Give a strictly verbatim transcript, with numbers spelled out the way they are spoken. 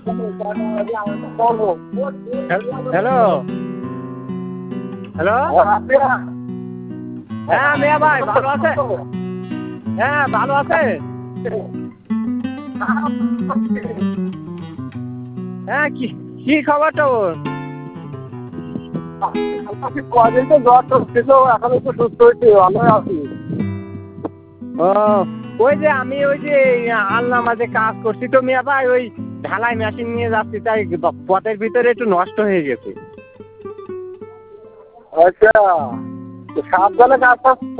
Hello hello হ্যাঁ মিয়া ভাই ভালো আছে? হ্যাঁ ভালো আছে। হ্যাঁ কি কি খবর তোর? কদিন তো জ্বর টর ছিল, এখন একটু সুস্থ হয়েছে, ভালো আছি। ও ওই যে আমি ওই যে আল্লাহ মাঝে কাজ করছি তো মিয়া ভাই, ওই ঢালাই মেশিন নিয়ে যাচ্ছি, তাই পথের ভিতরে একটু নষ্ট হয়ে গেছে। আচ্ছা, সাবধানে কাজ